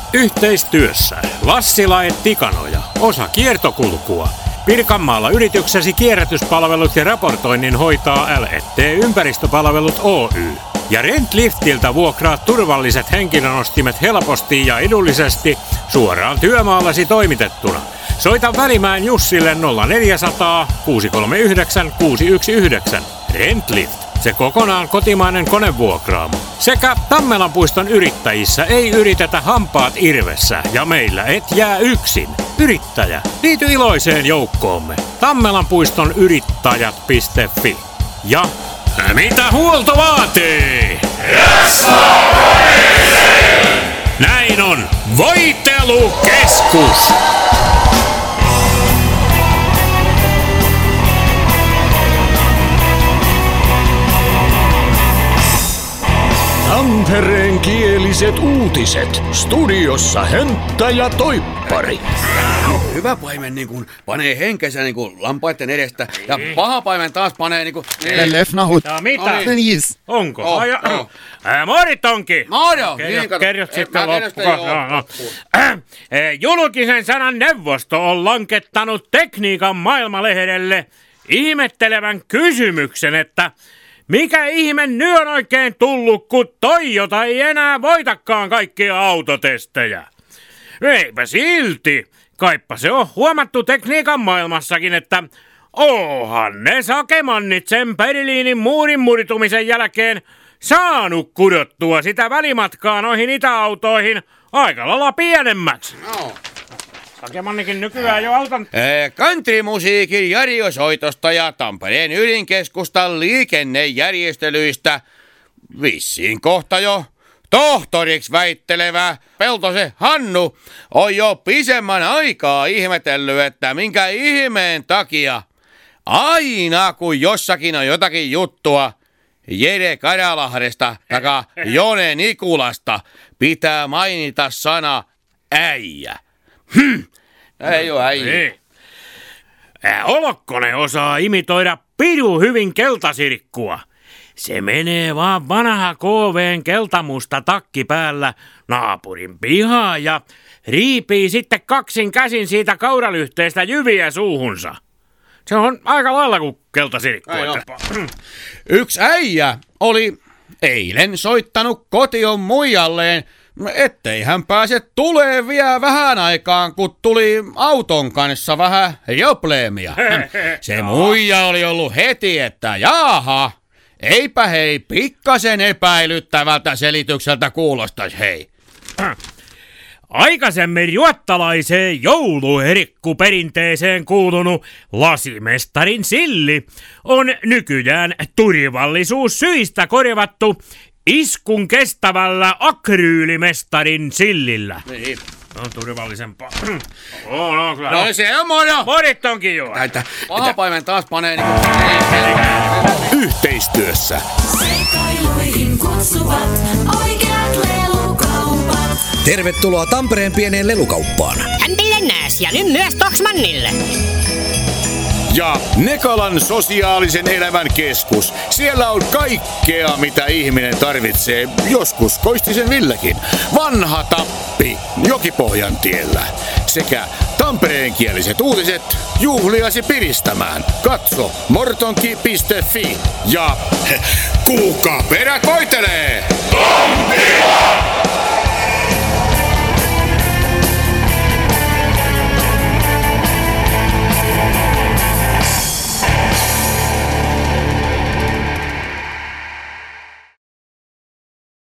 Yhteistyössä Lassila & Tikanoja, osa kiertokulkua. Pirkanmaalla yrityksesi kierrätyspalvelut ja raportoinnin hoitaa L&T Ympäristöpalvelut Oy. Ja Rentliftiltä vuokraa turvalliset henkilönostimet helposti ja edullisesti suoraan työmaallasi toimitettuna. Soita Välimäen Jussille 0400 639 619. Rentlift, se kokonaan kotimainen konevuokraamo. Sekä Tammelanpuiston yrittäjissä ei yritetä hampaat irvessä ja meillä et jää yksin. Yrittäjä, liity iloiseen joukkoomme. Tammelanpuiston yrittäjät.fi. Ja mitä huolto vaatii? Näin on Voitelukeskus! Tampereen kieliset uutiset. Studiossa Hönttä ja Toippari. Hyvä paimen niin panee henkensä niin lampaiden edestä ja paha paimen taas panee niin kuin... Lefnahut. Mitä? Please. Onko? Moritonki! Moro! Kerrot sitten loppuun. Julkisen sanan neuvosto on lankettanut Tekniikan Maailmalehdelle ihmettelevän kysymyksen, että mikä ihme nyt on oikein tullut, kun Toyota ei enää voitakaan kaikkia autotestejä? Eipä silti. Kaippa se on huomattu tekniikan maailmassakin, että oohan ne sakemannit sen Berliinin muurin murtumisen jälkeen saanut kudottua sitä välimatkaa noihin itäautoihin aika lailla pienemmäksi. No. Sakemannikin nykyään jo auton... Countrymusiikin jarjosoitosta ja Tampereen ydinkeskustan liikennejärjestelyistä vissiin kohta jo tohtoriksi väittelevä Peltosen Hannu on jo pisemmän aikaa ihmetellyt, että minkä ihmeen takia aina kun jossakin on jotakin juttua Jere Karalahdesta takaa Jone Nikulasta pitää mainita sana äijä. Ei oo äijä. Olokkonen osaa imitoida piru hyvin keltasirkkua. Se menee vaan vanha KV:n keltamusta takki päällä naapurin pihaan ja riipii sitten kaksin käsin siitä kauralyhteestä jyviä suuhunsa. Se on aika lailla kuin keltasirkku. Yksi äijä oli eilen soittanut kotion muijalleen, ettei hän pääse tulee vielä vähän aikaan, kun tuli auton kanssa vähän jopleemia. Se muija oli ollut heti, että jaaha, eipä hei pikkasen epäilyttävältä selitykseltä kuulostaisi hei. Aikaisemmin ruottalaiseen jouluherikkuperinteeseen kuulunut lasimestarin silli on nykyään turvallisuussyistä korvattu iskun kestävällä akryylimestarin sillillä. Niin. On turvallisempaa. No se on moro! Morit onkin jo. Paha paimen taas panee niin. Yhteistyössä Seikailuihin kutsuvat oikeat lelukaupat. tervetuloa Tampereen pieneen lelukauppaan. Häntille nääs ja nyt myös Toksmannille. Ja Nekalan sosiaalisen elämän keskus. Siellä on kaikkea, mitä ihminen tarvitsee. Joskus Koistisen Villekin. Vanha Tappi Jokipohjan tiellä. Sekä tampereenkieliset uutiset juhliasi piristämään. Katso mortonki.fi. Ja kuka perät voitelee? Tontila!